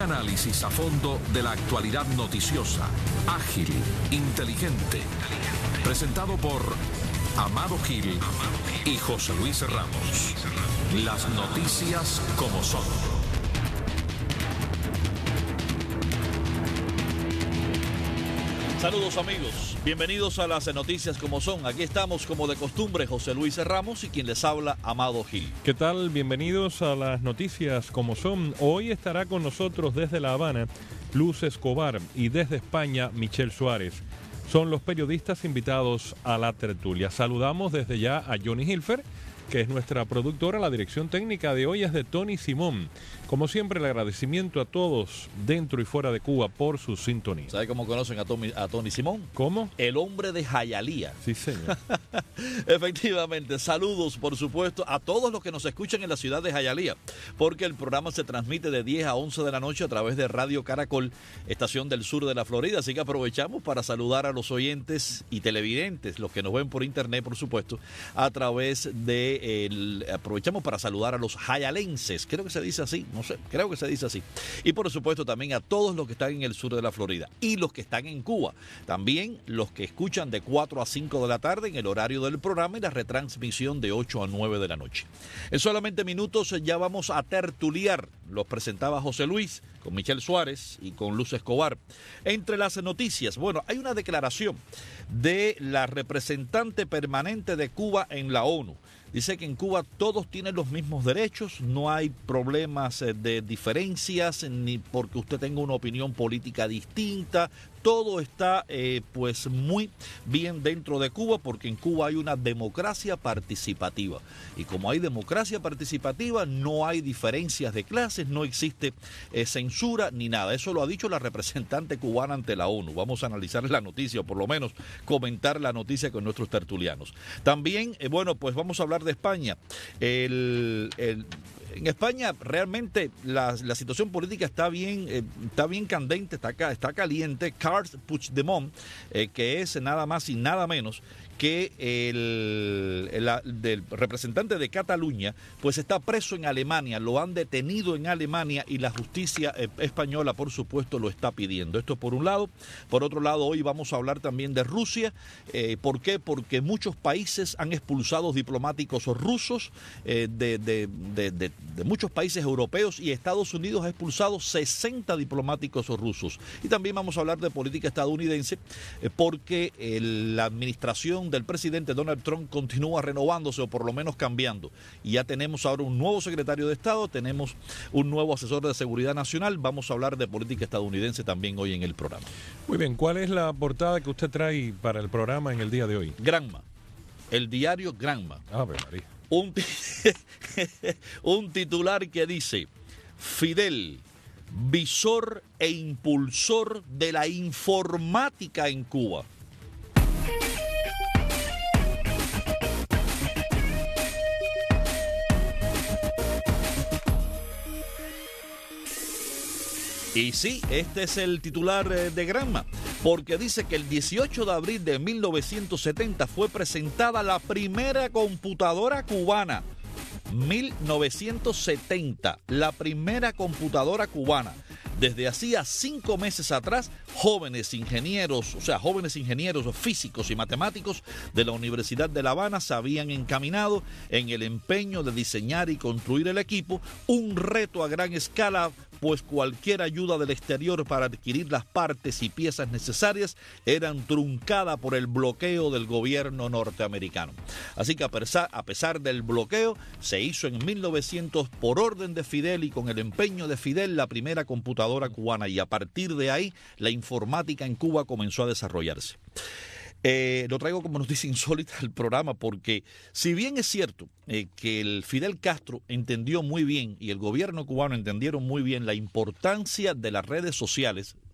Análisis a fondo de la actualidad noticiosa, ágil, inteligente. Presentado por Amado Gil y José Luis Ramos. Las noticias como son. Saludos amigos, bienvenidos a las noticias como son. Aquí estamos como de costumbre, José Luis Ramos y quien les habla, Amado Gil. ¿Qué tal? Bienvenidos a las noticias como son. Hoy estará con nosotros desde La Habana Luz Escobar y desde España Michelle Suárez. Son los periodistas invitados a la tertulia. Saludamos desde ya a Johnny Hilfer, que es nuestra productora. La dirección técnica de hoy es de Tony Simón. Como siempre, el agradecimiento a todos dentro y fuera de Cuba por su sintonía. ¿Sabe cómo conocen a Tony Simón? ¿Cómo? El hombre de Hialeah. Sí, señor. Efectivamente, saludos por supuesto a todos los que nos escuchan en la ciudad de Hialeah, porque el programa se transmite de 10 a 11 de la noche a través de Radio Caracol, estación del sur de la Florida, así que aprovechamos para saludar a los oyentes y televidentes, los que nos ven por internet por supuesto, a través de aprovechamos para saludar a los hialenses, creo que se dice así, no sé, creo que se dice así, y por supuesto también a todos los que están en el sur de la Florida y los que están en Cuba, también los que escuchan de 4 a 5 de la tarde en el horario del programa y la retransmisión de 8 a 9 de la noche. En solamente minutos ya vamos a tertuliar, los presentaba José Luis con Michelle Suárez y con Luz Escobar. Entre las noticias, bueno, hay una declaración de la representante permanente de Cuba en la ONU. Dice que en Cuba todos tienen los mismos derechos, no hay problemas de diferencias, ni porque usted tenga una opinión política distinta. Todo está pues muy bien dentro de Cuba, porque en Cuba hay una democracia participativa. Y como hay democracia participativa, no hay diferencias de clases, no existe censura ni nada. Eso lo ha dicho la representante cubana ante la ONU. Vamos a analizar la noticia, o por lo menos comentar la noticia con nuestros tertulianos. También, bueno, pues vamos a hablar de España. En España realmente la situación política está bien candente, está caliente. Carles Puigdemont, que es nada más y nada menos que del representante de Cataluña, pues está preso en Alemania, lo han detenido en Alemania y la justicia española, por supuesto, lo está pidiendo. Esto por un lado. Por otro lado, hoy vamos a hablar también de Rusia. ¿Por qué? Porque muchos países han expulsado diplomáticos rusos de muchos países europeos, y Estados Unidos ha expulsado 60 diplomáticos rusos. Y también vamos a hablar de política estadounidense, porque la administración del presidente Donald Trump continúa renovándose, o por lo menos cambiando. Y ya tenemos ahora un nuevo secretario de Estado, tenemos un nuevo asesor de seguridad nacional. Vamos a hablar de política estadounidense también hoy en el programa. Muy bien, ¿cuál es la portada que usted trae para el programa en el día de hoy? Granma, el diario Granma. Ave María. Un titular que dice: Fidel, visor e impulsor de la informática en Cuba. Y sí, este es el titular de Granma, porque dice que el 18 de abril de 1970 fue presentada la primera computadora cubana. 1970, la primera computadora cubana. Desde hacía 5 meses atrás, jóvenes ingenieros físicos y matemáticos de la Universidad de La Habana se habían encaminado en el empeño de diseñar y construir el equipo, un reto a gran escala, pues cualquier ayuda del exterior para adquirir las partes y piezas necesarias eran truncada por el bloqueo del gobierno norteamericano. Así que a pesar del bloqueo, se hizo en 1900 por orden de Fidel y con el empeño de Fidel la primera computadora cubana, y a partir de ahí la informática en Cuba comenzó a desarrollarse. Lo traigo como noticia insólita al programa, porque si bien es cierto que el Fidel Castro entendió muy bien y el gobierno cubano entendieron muy bien la importancia de las redes sociales,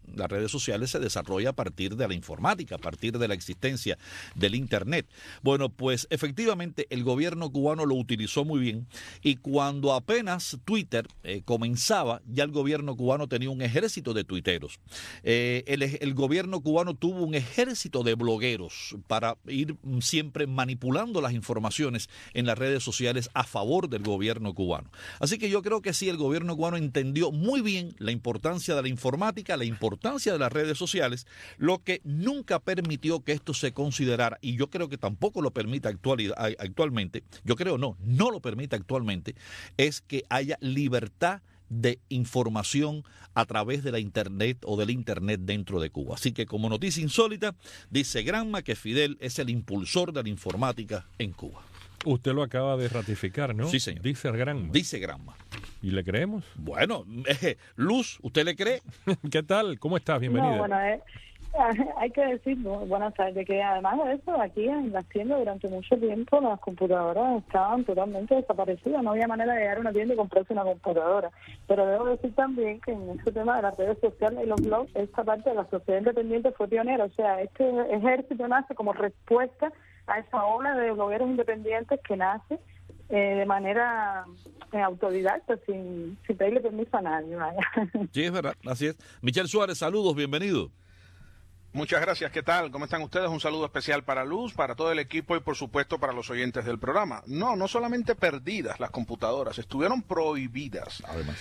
las redes sociales se desarrolla a partir de la informática, a partir de la existencia del Internet. Bueno, pues efectivamente el gobierno cubano lo utilizó muy bien, y cuando apenas Twitter comenzaba, ya el gobierno cubano tenía un ejército de tuiteros. El gobierno cubano tuvo un ejército de blogueros para ir siempre manipulando las informaciones en las redes sociales a favor del gobierno cubano. Así que yo creo que sí, el gobierno cubano entendió muy bien la importancia de la informática, la importancia de las redes sociales, lo que nunca permitió que esto se considerara, y yo creo que tampoco lo permite actualmente, no lo permite actualmente, es que haya libertad de información a través de la Internet o del Internet dentro de Cuba. Así que, como noticia insólita, dice Granma que Fidel es el impulsor de la informática en Cuba. Usted lo acaba de ratificar, ¿no? Sí, señor. Dice Granma. Dice Granma. ¿Y le creemos? Bueno, Luz, ¿usted le cree? ¿Qué tal? ¿Cómo estás? Bienvenida. No, bueno, hay que decir, buenas tardes, que además de eso, aquí en las tiendas durante mucho tiempo las computadoras estaban totalmente desaparecidas, no había manera de llegar a una tienda y comprarse una computadora. Pero debo decir también que en este tema de las redes sociales y los blogs, esta parte de la sociedad independiente fue pionera, o sea, este ejército nace como respuesta a esa ola de blogueros independientes que nace de manera autodidacta, sin pedirle permiso a nadie. Vaya. Sí, es verdad, así es. Michelle Suárez, saludos, bienvenido. Muchas gracias, ¿qué tal? ¿Cómo están ustedes? Un saludo especial para Luz, para todo el equipo y por supuesto para los oyentes del programa. No solamente perdidas las computadoras, estuvieron prohibidas. Además.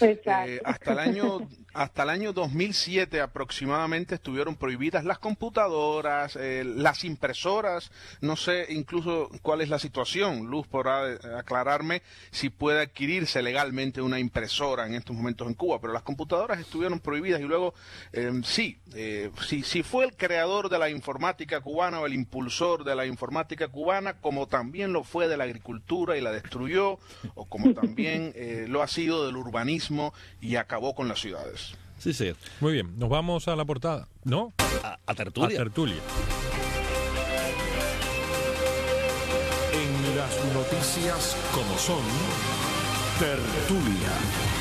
Hasta el año 2007 aproximadamente estuvieron prohibidas las computadoras, las impresoras, no sé incluso cuál es la situación. Luz podrá aclararme si puede adquirirse legalmente una impresora en estos momentos en Cuba, pero las computadoras estuvieron prohibidas y luego sí fue el creador de la informática cubana o el impulsor de la informática cubana, como también lo fue de la agricultura y la destruyó, o como también lo ha sido del urbanismo y acabó con las ciudades. Sí, sí. Muy bien, nos vamos a la portada, ¿no? A tertulia. A tertulia. En las noticias como son, tertulia.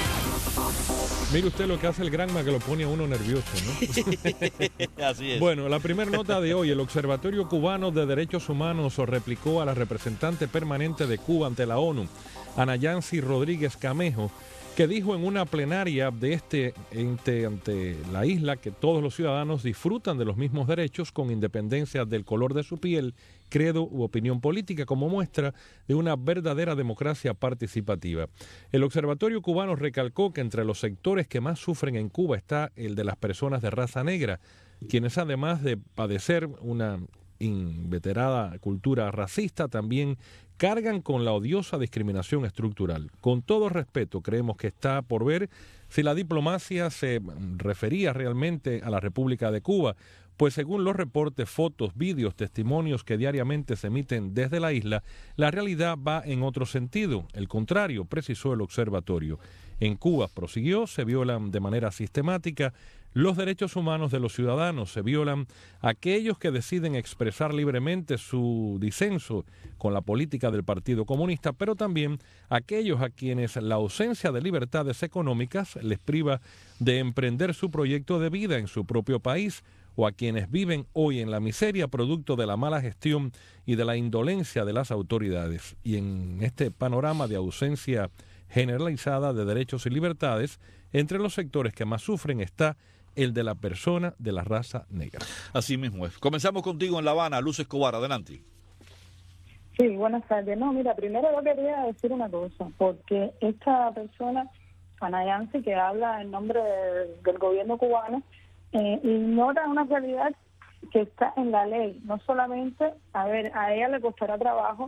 Mire usted lo que hace el Granma, que lo pone a uno nervioso, ¿no? Así es. Bueno, la primera nota de hoy, el Observatorio Cubano de Derechos Humanos replicó a la representante permanente de Cuba ante la ONU, Ana Yancy Rodríguez Camejo, que dijo en una plenaria de este ente ante la isla que todos los ciudadanos disfrutan de los mismos derechos con independencia del color de su piel, credo u opinión política, como muestra de una verdadera democracia participativa. El Observatorio Cubano recalcó que entre los sectores que más sufren en Cuba está el de las personas de raza negra, quienes además de padecer una inveterada cultura racista, también cargan con la odiosa discriminación estructural. Con todo respeto, creemos que está por ver si la diplomacia se refería realmente a la República de Cuba, pues según los reportes, fotos, vídeos, testimonios que diariamente se emiten desde la isla, la realidad va en otro sentido. El contrario, precisó el observatorio. En Cuba, prosiguió, se violan de manera sistemática los derechos humanos de los ciudadanos, se violan aquellos que deciden expresar libremente su disenso con la política del Partido Comunista, pero también aquellos a quienes la ausencia de libertades económicas les priva de emprender su proyecto de vida en su propio país, o a quienes viven hoy en la miseria producto de la mala gestión y de la indolencia de las autoridades. Y en este panorama de ausencia generalizada de derechos y libertades, entre los sectores que más sufren está el de la persona de la raza negra. Así mismo es. Comenzamos contigo en La Habana, Luz Escobar, adelante. Sí, buenas tardes. No, mira, primero yo quería decir una cosa, porque esta persona, Ana Yancy, que habla en nombre del gobierno cubano, ignora una realidad que está en la ley. No solamente, a ella le costará trabajo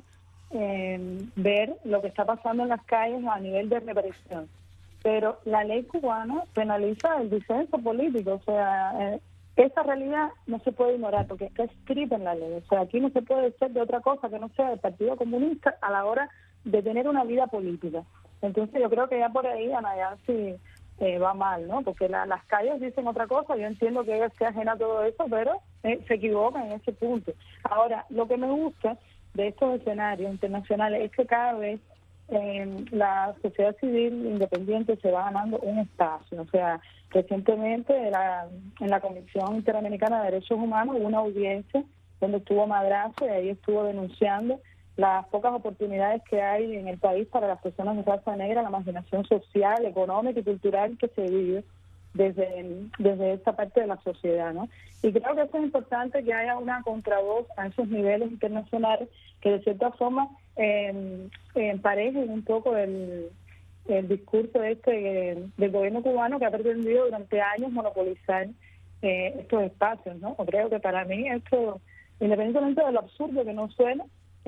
ver lo que está pasando en las calles a nivel de represión, pero la ley cubana penaliza el disenso político, o sea, esa realidad no se puede ignorar porque está escrita en la ley. O sea, aquí no se puede ser de otra cosa que no sea del Partido Comunista a la hora de tener una vida política. Entonces yo creo que ya por ahí Ana Yancy va mal, ¿no? Porque las calles dicen otra cosa, yo entiendo que ella esté ajena a todo eso, pero se equivoca en ese punto. Ahora, lo que me gusta de estos escenarios internacionales es que cada vez la sociedad civil independiente se va ganando un espacio. O sea, recientemente en la Comisión Interamericana de Derechos Humanos hubo una audiencia donde estuvo Madrazo y ahí estuvo denunciando las pocas oportunidades que hay en el país para las personas de raza negra, la marginación social, económica y cultural que se vive desde esta parte de la sociedad, ¿no? Y creo que eso es importante, que haya una contravoz a esos niveles internacionales que de cierta forma emparejen un poco el discurso del gobierno cubano, que ha pretendido durante años monopolizar estos espacios, ¿no? Creo que para mí esto, independientemente de lo absurdo que no suena,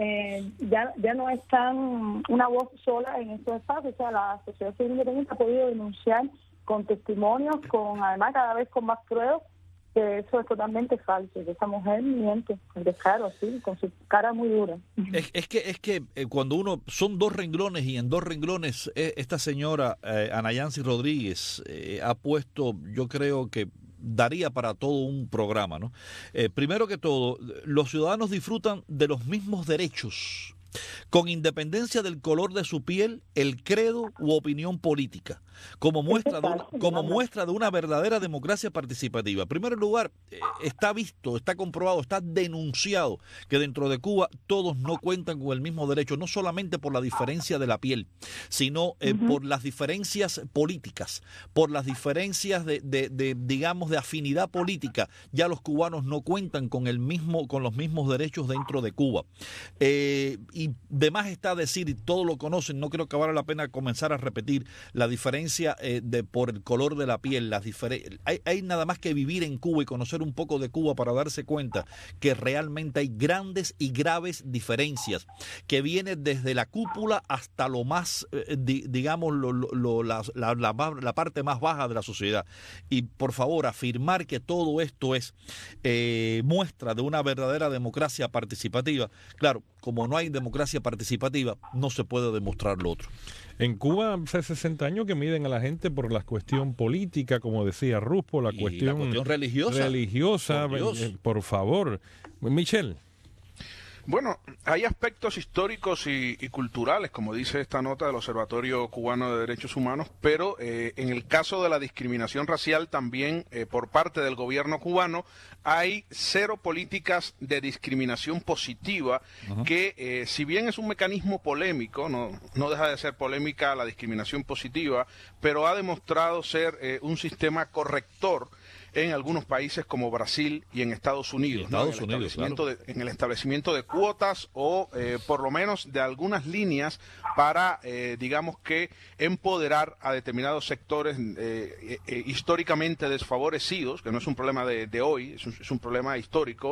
ya no es tan una voz sola en estos espacios. O sea, la sociedad civil independiente ha podido denunciar con testimonios, además cada vez con más pruebas, que eso es totalmente falso, que esa mujer miente, con descaro, así, con su cara muy dura. Es que cuando uno, son dos renglones, y en dos renglones esta señora Ana Yancy Rodríguez ha puesto, yo creo que daría para todo un programa, ¿no? Primero que todo, los ciudadanos disfrutan de los mismos derechos, con independencia del color de su piel, el credo u opinión política, como muestra de una verdadera democracia participativa. En primer lugar, está visto, está comprobado, está denunciado que dentro de Cuba todos no cuentan con el mismo derecho, no solamente por la diferencia de la piel, sino por las diferencias políticas, por las diferencias digamos, de afinidad política. Ya los cubanos no cuentan con los mismos derechos dentro de Cuba. Y de más está decir, y todos lo conocen, no creo que valga la pena comenzar a repetir la diferencia por el color de la piel. Hay nada más que vivir en Cuba y conocer un poco de Cuba para darse cuenta que realmente hay grandes y graves diferencias que vienen desde la cúpula hasta lo más, digamos, la parte más baja de la sociedad. Y por favor, afirmar que todo esto es muestra de una verdadera democracia participativa, claro, como no hay democracia participativa, no se puede demostrar lo otro. En Cuba hace 60 años que miden a la gente por la cuestión política, como decía Ruspo, la cuestión religiosa. Por favor. Michelle. Bueno, hay aspectos históricos y culturales, como dice esta nota del Observatorio Cubano de Derechos Humanos, pero en el caso de la discriminación racial también por parte del gobierno cubano hay cero políticas de discriminación positiva, que si bien es un mecanismo polémico, no deja de ser polémica la discriminación positiva, pero ha demostrado ser un sistema corrector en algunos países como Brasil y en Estados Unidos, en el establecimiento de cuotas o por lo menos de algunas líneas para, digamos que, empoderar a determinados sectores históricamente desfavorecidos, que no es un problema de hoy, es un problema histórico,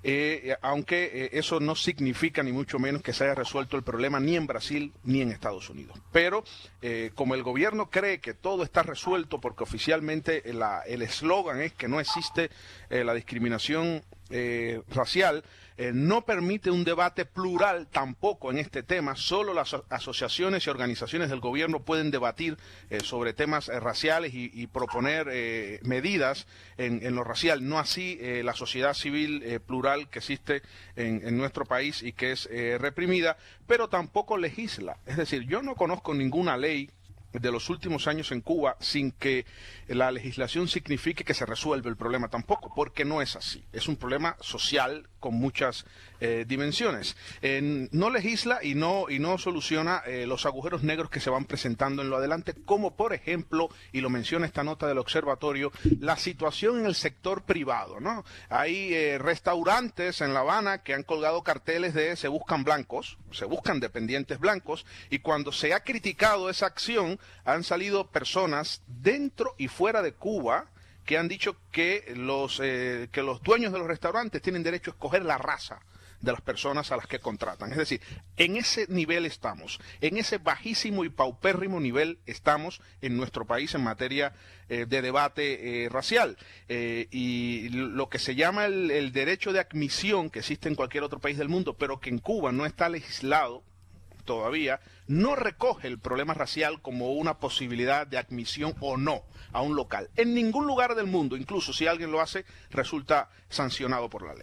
aunque eso no significa ni mucho menos que se haya resuelto el problema ni en Brasil ni en Estados Unidos. Pero como el gobierno cree que todo está resuelto porque oficialmente el eslogan es que no existe la discriminación racial, no permite un debate plural tampoco en este tema. Solo las asociaciones y organizaciones del gobierno pueden debatir sobre temas raciales y proponer medidas en lo racial, no así la sociedad civil plural que existe en nuestro país y que es reprimida, pero tampoco legisla. Es decir, yo no conozco ninguna ley de los últimos años en Cuba sin que la legislación signifique que se resuelve el problema tampoco, porque no es así. Es un problema social con muchas dimensiones. No legisla y no soluciona los agujeros negros que se van presentando en lo adelante, como por ejemplo, y lo menciona esta nota del observatorio, la situación en el sector privado, ¿no? Hay restaurantes en La Habana que han colgado carteles de se buscan blancos, se buscan dependientes blancos, y cuando se ha criticado esa acción, han salido personas dentro y fuera de Cuba que han dicho que los dueños de los restaurantes tienen derecho a escoger la raza de las personas a las que contratan. Es decir, en ese nivel estamos, en ese bajísimo y paupérrimo nivel estamos en nuestro país en materia de debate racial. Y lo que se llama el derecho de admisión, que existe en cualquier otro país del mundo, pero que en Cuba no está legislado todavía, no recoge el problema racial como una posibilidad de admisión o no a un local. En ningún lugar del mundo, incluso si alguien lo hace, resulta sancionado por la ley.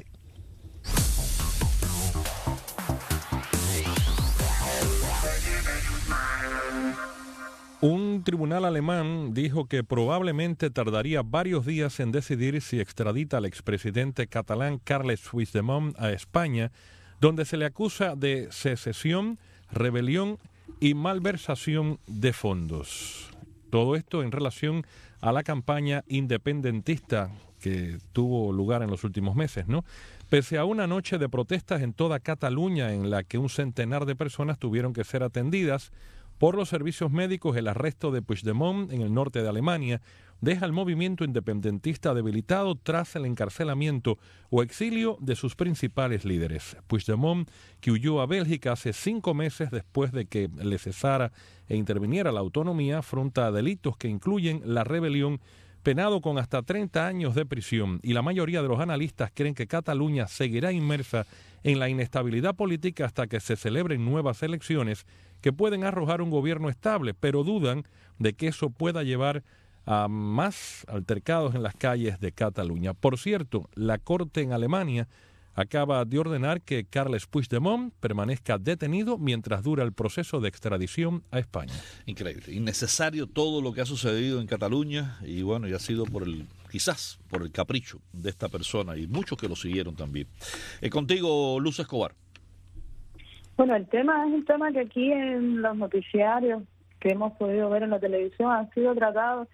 Un tribunal alemán dijo que probablemente tardaría varios días en decidir si extradita al expresidente catalán Carles Puigdemont a España, donde se le acusa de secesión, rebelión y malversación de fondos. Todo esto en relación a la campaña independentista que tuvo lugar en los últimos meses, ¿no? Pese a una noche de protestas en toda Cataluña en la que un centenar de personas tuvieron que ser atendidas por los servicios médicos, el arresto de Puigdemont en el norte de Alemania deja al movimiento independentista debilitado tras el encarcelamiento o exilio de sus principales líderes. Puigdemont, que huyó a Bélgica hace 5 meses después de que le cesara e interviniera la autonomía, afronta delitos que incluyen la rebelión, penado con hasta 30 años de prisión, y la mayoría de los analistas creen que Cataluña seguirá inmersa en la inestabilidad política hasta que se celebren nuevas elecciones que pueden arrojar un gobierno estable, pero dudan de que eso pueda llevar a más altercados en las calles de Cataluña. Por cierto, la Corte en Alemania acaba de ordenar que Carles Puigdemont permanezca detenido mientras dura el proceso de extradición a España. Increíble, innecesario todo lo que ha sucedido en Cataluña y bueno, y ha sido quizás por el capricho de esta persona y muchos que lo siguieron también. Contigo, Luz Escobar. Bueno, el tema es un tema que aquí en los noticiarios que hemos podido ver en la televisión han sido tratados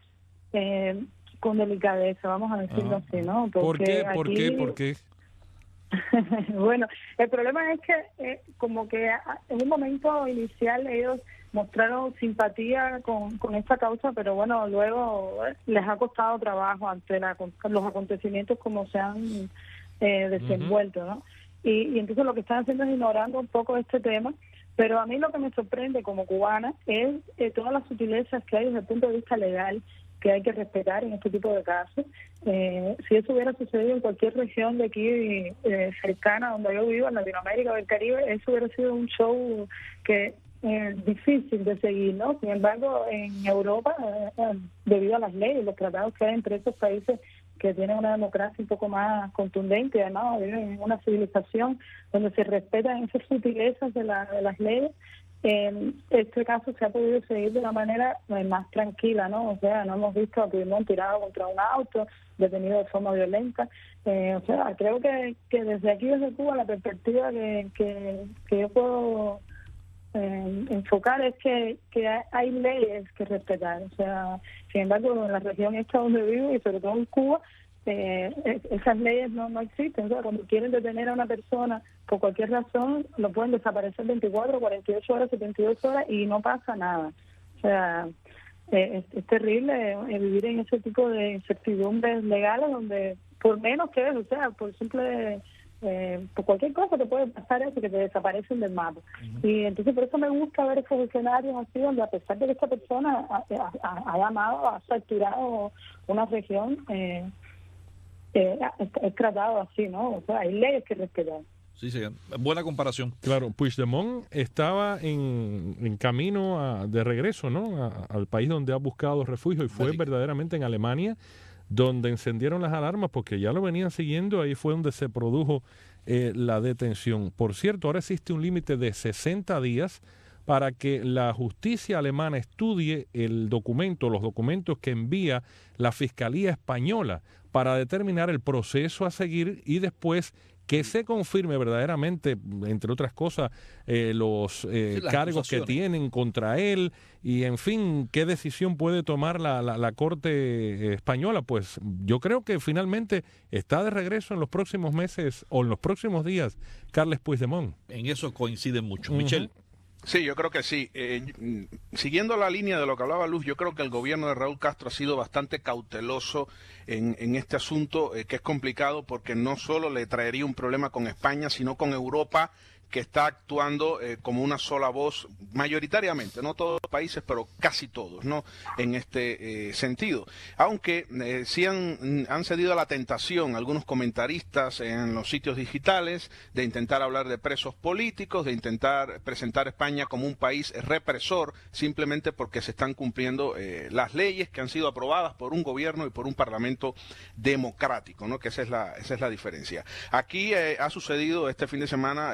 con delicadeza, vamos a decirlo así, ¿no? Porque ¿Por qué? Bueno, el problema es que como que en un momento inicial ellos mostraron simpatía con esta causa, pero bueno, luego les ha costado trabajo ante los acontecimientos como se han desenvuelto, ¿no? Y entonces lo que están haciendo es ignorando un poco este tema, pero a mí lo que me sorprende como cubana es todas las sutilezas que hay desde el punto de vista legal que hay que respetar en este tipo de casos. Si eso hubiera sucedido en cualquier región de aquí cercana donde yo vivo, en Latinoamérica o el Caribe, eso hubiera sido un show que difícil de seguir, ¿no? Sin embargo, en Europa, debido a las leyes, los tratados que hay entre esos países que tienen una democracia un poco más contundente, además viven en una civilización donde se respetan esas sutilezas de las leyes, este caso se ha podido seguir de una manera más tranquila, ¿no? O sea, no hemos visto a Puigdemont tirado contra un auto, detenido de forma violenta. O sea, creo que desde aquí, desde Cuba, la perspectiva que yo puedo enfocar es que hay leyes que respetar. O sea, sin embargo, en la región esta donde vivo y sobre todo en Cuba, esas leyes no existen. O sea, cuando quieren detener a una persona por cualquier razón, lo pueden desaparecer 24, 48 horas, 72 horas y no pasa nada. O sea, es terrible vivir en ese tipo de incertidumbres legales donde por menos que es, o sea, por simple... por cualquier cosa te puede pasar eso, que te desaparecen del mapa. Y entonces por eso me gusta ver esos escenarios así, donde a pesar de que esta persona ha llamado, ha facturado una región, es tratado así, ¿no? O sea, hay leyes que respetar. Sí, buena comparación. Claro, Puigdemont estaba en camino de regreso, ¿no? Al país donde ha buscado refugio, y fue verdaderamente en Alemania donde encendieron las alarmas porque ya lo venían siguiendo. Ahí fue donde se produjo la detención. Por cierto, ahora existe un límite de 60 días para que la justicia alemana estudie los documentos que envía la Fiscalía Española para determinar el proceso a seguir y después que se confirme verdaderamente, entre otras cosas, los cargos que tienen contra él y, en fin, qué decisión puede tomar la Corte Española. Pues yo creo que finalmente está de regreso en los próximos meses o en los próximos días Carles Puigdemont. En eso coinciden mucho. Michelle. Sí, yo creo que sí. Siguiendo la línea de lo que hablaba Luz, yo creo que el gobierno de Raúl Castro ha sido bastante cauteloso en este asunto, que es complicado porque no solo le traería un problema con España, sino con Europa, que está actuando como una sola voz, mayoritariamente, no todos los países, pero casi todos, ¿no? En este sentido. Aunque sí han cedido a la tentación algunos comentaristas en los sitios digitales de intentar hablar de presos políticos, de intentar presentar a España como un país represor, simplemente porque se están cumpliendo las leyes que han sido aprobadas por un gobierno y por un parlamento democrático, ¿no? Que esa es la diferencia. Aquí ha sucedido este fin de semana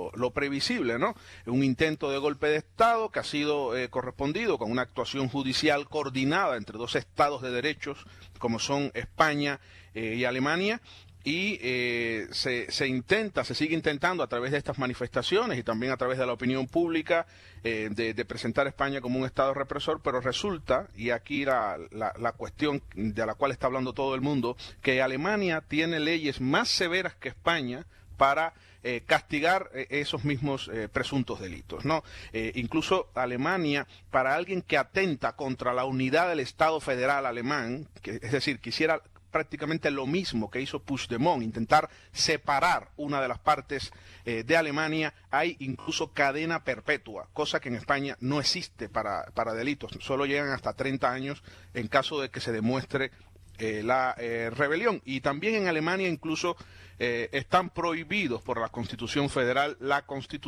lo previsible, ¿no? Un intento de golpe de Estado que ha sido correspondido con una actuación judicial coordinada entre dos estados de derechos como son España y Alemania. Y se sigue intentando a través de estas manifestaciones y también a través de la opinión pública de presentar a España como un Estado represor, pero resulta, y aquí la cuestión de la cual está hablando todo el mundo, que Alemania tiene leyes más severas que España para castigar esos mismos presuntos delitos, ¿no? Incluso Alemania, para alguien que atenta contra la unidad del Estado federal alemán, es decir, quisiera prácticamente lo mismo que hizo Puigdemont, intentar separar una de las partes de Alemania, hay incluso cadena perpetua, cosa que en España no existe para delitos, solo llegan hasta 30 años en caso de que se demuestre la rebelión. Y también en Alemania incluso están prohibidos por la Constitución Federal la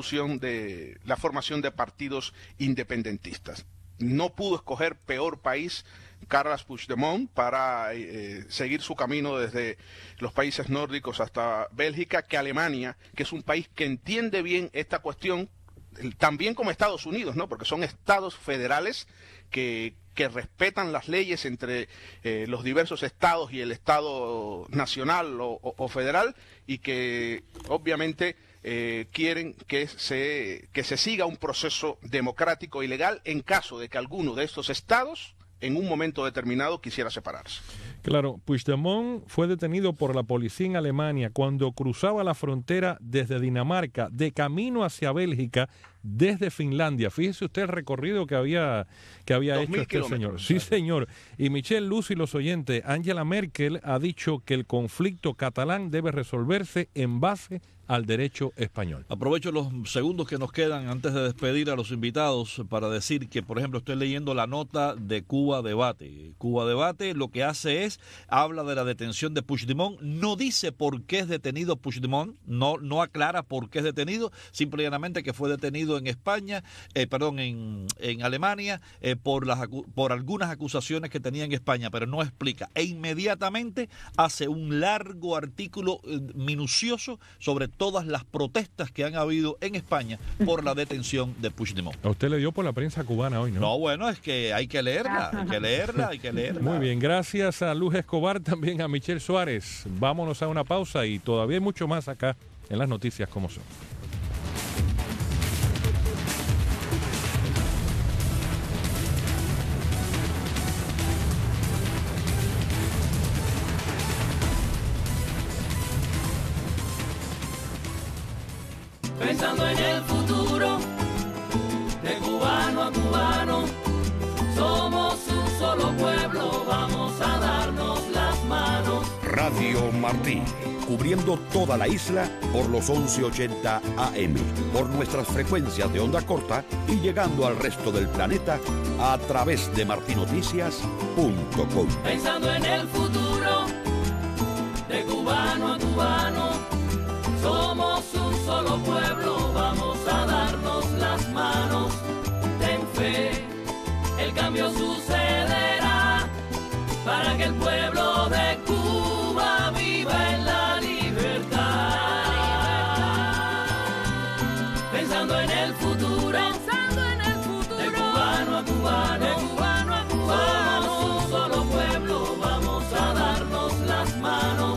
formación de partidos independentistas. No pudo escoger peor país Carles Puigdemont para seguir su camino desde los países nórdicos hasta Bélgica que Alemania, que es un país que entiende bien esta cuestión, también como Estados Unidos, ¿no? Porque son estados federales que respetan las leyes entre los diversos estados y el Estado nacional o federal, y que obviamente quieren que se siga un proceso democrático y legal en caso de que alguno de estos estados en un momento determinado quisiera separarse. Claro, Puigdemont fue detenido por la policía en Alemania cuando cruzaba la frontera desde Dinamarca de camino hacia Bélgica desde Finlandia. Fíjese usted el recorrido que había hecho este señor. Sí, señor. Y Michelle, Luz y los oyentes, Angela Merkel ha dicho que el conflicto catalán debe resolverse en base al derecho español. Aprovecho los segundos que nos quedan antes de despedir a los invitados para decir que, por ejemplo, estoy leyendo la nota de Cuba Debate. Cuba Debate lo que hace es, habla de la detención de Puigdemont, no dice por qué es detenido Puigdemont, no aclara por qué es detenido, simplemente que fue detenido en España, en Alemania, por algunas acusaciones que tenía en España, pero no explica. E inmediatamente hace un largo artículo minucioso sobre todas las protestas que han habido en España por la detención de Puigdemont. A usted le dio por la prensa cubana hoy, ¿no? No, bueno, es que hay que leerla. Muy bien, gracias a Luz Escobar, también a Michelle Suárez. Vámonos a una pausa y todavía hay mucho más acá en las noticias como son. Pensando en el futuro, de cubano a cubano, somos un solo pueblo, vamos a darnos las manos. Radio Martí, cubriendo toda la isla por los 1180 AM, por nuestras frecuencias de onda corta y llegando al resto del planeta a través de martinoticias.com. Pensando en el futuro, de cubano a cubano, somos un solo pueblo, vamos a darnos las manos. Ten fe, el cambio sucederá para que el pueblo de Cuba viva en la libertad. Pensando en el futuro, de cubano a cubano, somos un solo pueblo, vamos a darnos las manos.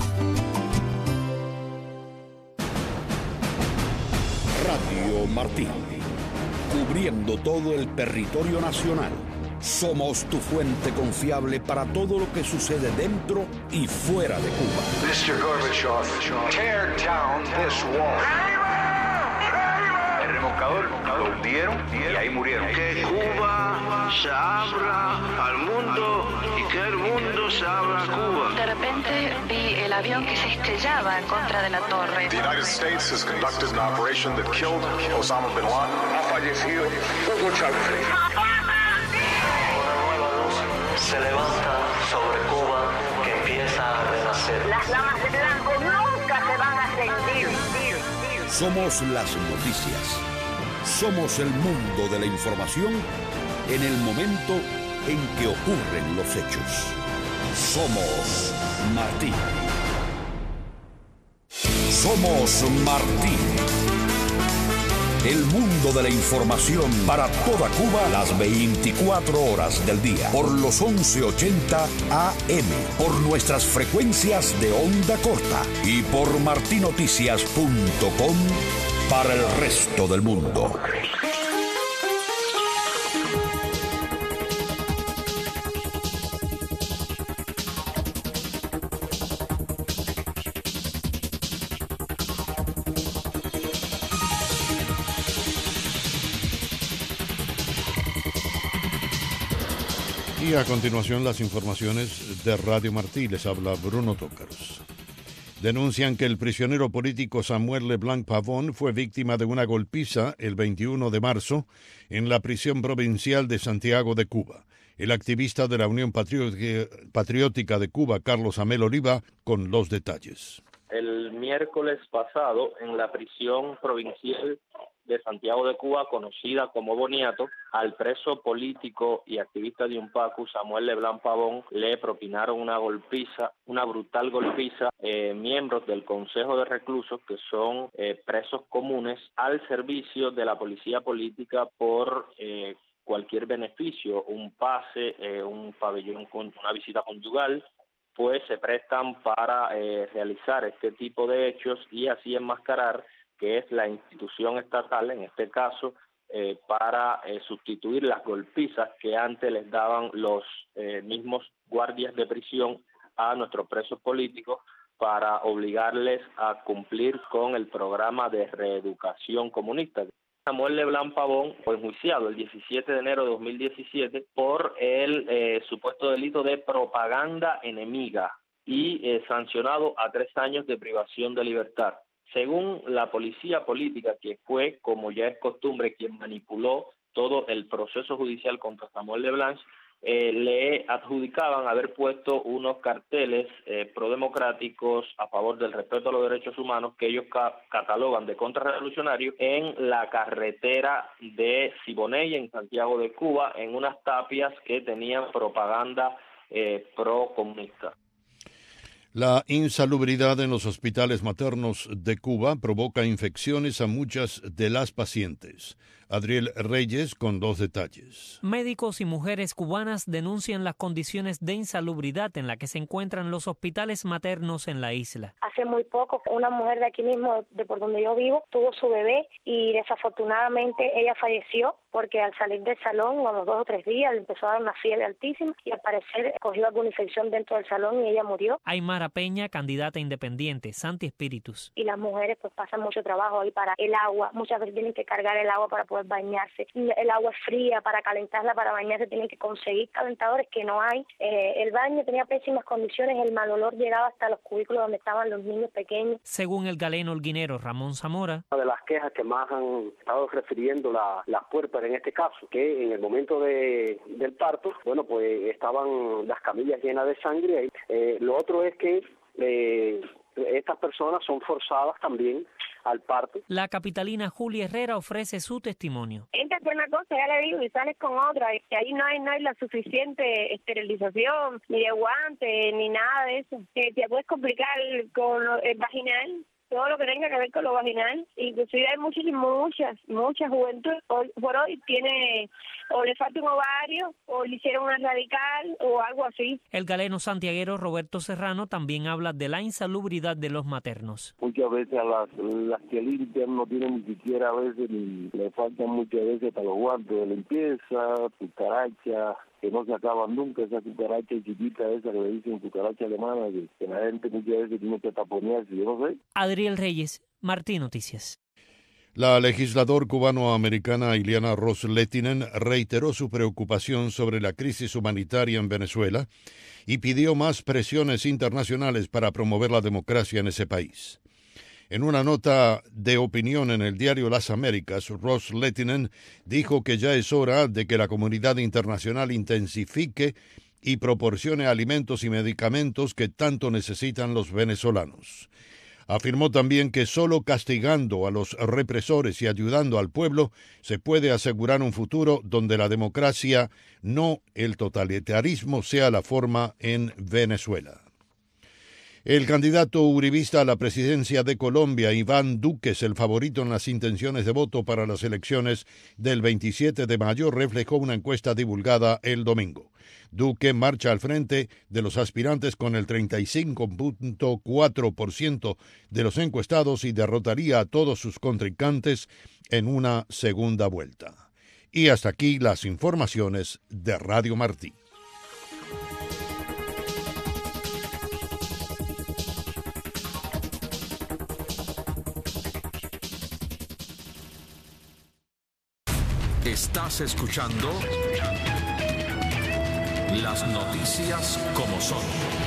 Radio Martí, cubriendo todo el territorio nacional. Somos tu fuente confiable para todo lo que sucede dentro y fuera de Cuba. Mr. Gorbachev, tear down this wall. El remolcador lo hundieron y ahí murieron. Que Cuba se abra al mundo y que el mundo se abra a Cuba. De repente vi el avión que se estrellaba en contra de la torre. The United States has conducted an operation that killed Osama bin Laden. Ha fallecido Hugo Chávez. Una nueva luz se levanta sobre Cuba que empieza a renacer. Las damas de blanco nunca se van a rendir. Somos las noticias. Somos el mundo de la información en el momento en que ocurren los hechos. Somos Martí. Somos Martí. El mundo de la información para toda Cuba las 24 horas del día. Por los 1180 AM. Por nuestras frecuencias de onda corta. Y por martinoticias.com para el resto del mundo. Y a continuación las informaciones de Radio Martí. Les habla Bruno Tócaros. Denuncian que el prisionero político Samuel Leblanc Pavón fue víctima de una golpiza el 21 de marzo en la prisión provincial de Santiago de Cuba. El activista de la Unión Patriótica de Cuba, Carlos Amel Oliva, con los detalles. El miércoles pasado, en la prisión provincial de Santiago de Cuba, conocida como Boniato, al preso político y activista de UNPACU, Samuel Leblanc Pavón, le propinaron una golpiza, una brutal golpiza, miembros del Consejo de Reclusos, que son presos comunes, al servicio de la policía política por cualquier beneficio, un pase, un pabellón con una visita conyugal, pues se prestan para realizar este tipo de hechos y así enmascarar que es la institución estatal, en este caso, para sustituir las golpizas que antes les daban los mismos guardias de prisión a nuestros presos políticos para obligarles a cumplir con el programa de reeducación comunista. Samuel Leblanc Pavón fue enjuiciado el 17 de enero de 2017 por el supuesto delito de propaganda enemiga y sancionado a 3 años de privación de libertad. Según la policía política, que fue, como ya es costumbre, quien manipuló todo el proceso judicial contra Samuel Leblanc, le adjudicaban haber puesto unos carteles prodemocráticos a favor del respeto a los derechos humanos que ellos catalogan de contrarrevolucionarios en la carretera de Siboney, en Santiago de Cuba, en unas tapias que tenían propaganda pro-comunista. La insalubridad en los hospitales maternos de Cuba provoca infecciones a muchas de las pacientes. Adriel Reyes con 2 detalles. Médicos y mujeres cubanas denuncian las condiciones de insalubridad en las que se encuentran los hospitales maternos en la isla. Hace muy poco, una mujer de aquí mismo, de por donde yo vivo, tuvo su bebé y desafortunadamente ella falleció porque al salir del salón, a los 2 o 3 días, le empezó a dar una fiebre altísima y al parecer cogió alguna infección dentro del salón y ella murió. Aymara Peña, candidata independiente, Santi Espíritus. Y las mujeres pues pasan mucho trabajo ahí para el agua, muchas veces tienen que cargar el agua para poder bañarse, el agua es fría, para calentarla, para bañarse tienen que conseguir calentadores que no hay, el baño tenía pésimas condiciones, el mal olor llegaba hasta los cubículos donde estaban los niños pequeños. Según el galeno holguinero Ramón Zamora, una de las quejas que más han estado refiriendo las puérperas en este caso, que en el momento del parto, bueno, pues estaban las camillas llenas de sangre. Lo otro es que estas personas son forzadas también al parto. La capitalina Julia Herrera ofrece su testimonio. Entras por una cosa, ya le digo, y sales con otra, y ahí no hay la suficiente esterilización, ni de guantes, ni nada de eso. Te puedes complicar con el vaginal, todo lo que tenga que ver con lo vaginal. Inclusive hay mucha juventud hoy por hoy tiene, o le falta un ovario, o le hicieron una radical, o algo así. El galeno santiaguero Roberto Serrano también habla de la insalubridad de los maternos. Muchas veces a las que limpian no tienen ni siquiera, a veces le faltan muchas veces para los guantes de limpieza, cucarachas, que no se acaban nunca, esa cucaracha chiquita esa que le dicen cucaracha alemana, que la gente muchas veces tiene que taponearse, yo no sé. Adriel Reyes, Martí Noticias. La legisladora cubano-americana Ileana Ros-Lehtinen reiteró su preocupación sobre la crisis humanitaria en Venezuela y pidió más presiones internacionales para promover la democracia en ese país. En una nota de opinión en el diario Las Américas, Ros-Lehtinen dijo que ya es hora de que la comunidad internacional intensifique y proporcione alimentos y medicamentos que tanto necesitan los venezolanos. Afirmó también que solo castigando a los represores y ayudando al pueblo se puede asegurar un futuro donde la democracia, no el totalitarismo, sea la forma en Venezuela. El candidato uribista a la presidencia de Colombia, Iván Duque, es el favorito en las intenciones de voto para las elecciones del 27 de mayo, reflejó una encuesta divulgada el domingo. Duque marcha al frente de los aspirantes con el 35.4% de los encuestados y derrotaría a todos sus contrincantes en una segunda vuelta. Y hasta aquí las informaciones de Radio Martí. Estás escuchando las noticias como son.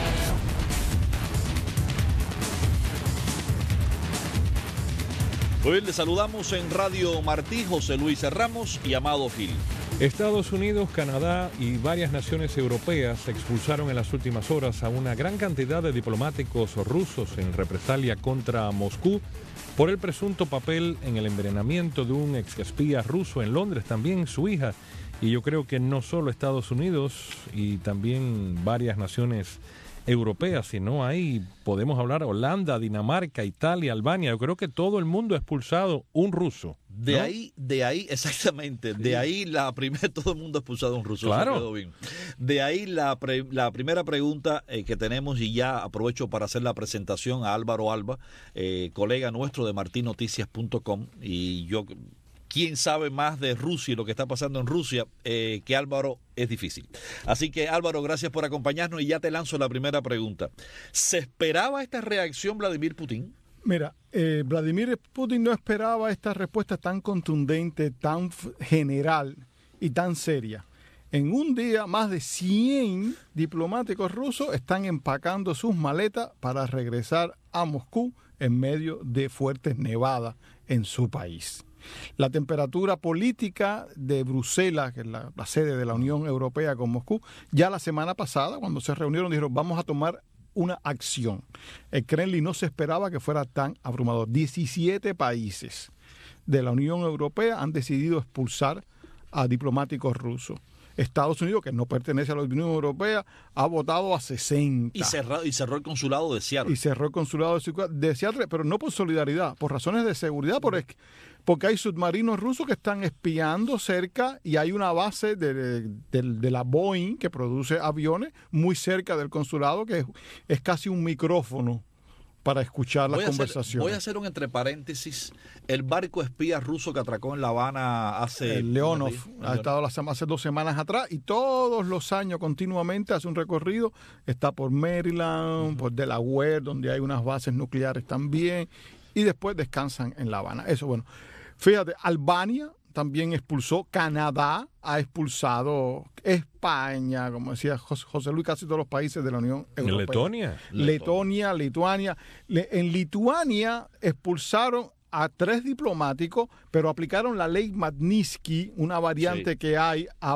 Hoy le saludamos en Radio Martí, José Luis Ramos y Amado Gil. Estados Unidos, Canadá y varias naciones europeas expulsaron en las últimas horas a una gran cantidad de diplomáticos rusos en represalia contra Moscú por el presunto papel en el envenenamiento de un exespía ruso en Londres, también su hija. Y yo creo que no solo Estados Unidos y también varias naciones europeas, sino ahí podemos hablar Holanda, Dinamarca, Italia, Albania. Yo creo que todo el mundo ha expulsado un ruso. De ahí, exactamente, de ahí todo el mundo ha expulsado un ruso. Claro. Bien. De ahí la primera pregunta que tenemos, y ya aprovecho para hacer la presentación a Álvaro Alba, colega nuestro de martinoticias.com, y yo... ¿Quién sabe más de Rusia y lo que está pasando en Rusia que Álvaro? Es difícil. Así que Álvaro, gracias por acompañarnos y ya te lanzo la primera pregunta. ¿Se esperaba esta reacción Vladimir Putin? Mira, Vladimir Putin no esperaba esta respuesta tan contundente, tan general y tan seria. En un día, más de 100 diplomáticos rusos están empacando sus maletas para regresar a Moscú en medio de fuertes nevadas en su país. La temperatura política de Bruselas, que es la sede de la Unión Europea con Moscú, ya la semana pasada, cuando se reunieron, dijeron, vamos a tomar una acción. El Kremlin no se esperaba que fuera tan abrumador. 17 países de la Unión Europea han decidido expulsar a diplomáticos rusos. Estados Unidos, que no pertenece a la Unión Europea, ha votado a 60. Y cerró el consulado de Seattle. Y cerró el consulado de Seattle, pero no por solidaridad, por razones de seguridad, porque hay submarinos rusos que están espiando cerca y hay una base de la Boeing que produce aviones muy cerca del consulado, que es casi un micrófono para escuchar las conversaciones. Voy a hacer un entre paréntesis. El barco espía ruso que atracó en La Habana el Leonov ha estado hace 2 semanas atrás, y todos los años continuamente hace un recorrido. Está por Maryland, por Delaware, donde hay unas bases nucleares también, y después descansan en La Habana. Eso, bueno. Fíjate, Albania también expulsó, Canadá ha expulsado, España, como decía José Luis, casi todos los países de la Unión Europea. Lituania. En Lituania expulsaron a 3 diplomáticos, pero aplicaron la ley Magnitsky, una variante que hay, a